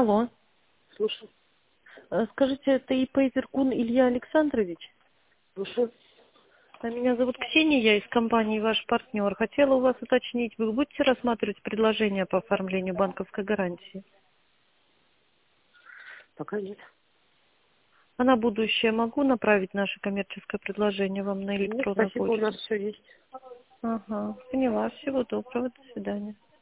Алло. Слушай, Скажите, это ИП Зеркун Илья Александрович? слушай. Меня зовут Ксения, я из компании «Ваш партнер». Хотела у вас уточнить, вы будете рассматривать предложение по оформлению банковской гарантии? Пока нет. А на будущее могу направить наше коммерческое предложение вам на Нет, электронную спасибо, у почту? нас все есть. Ага, поняла. Всего доброго, до свидания.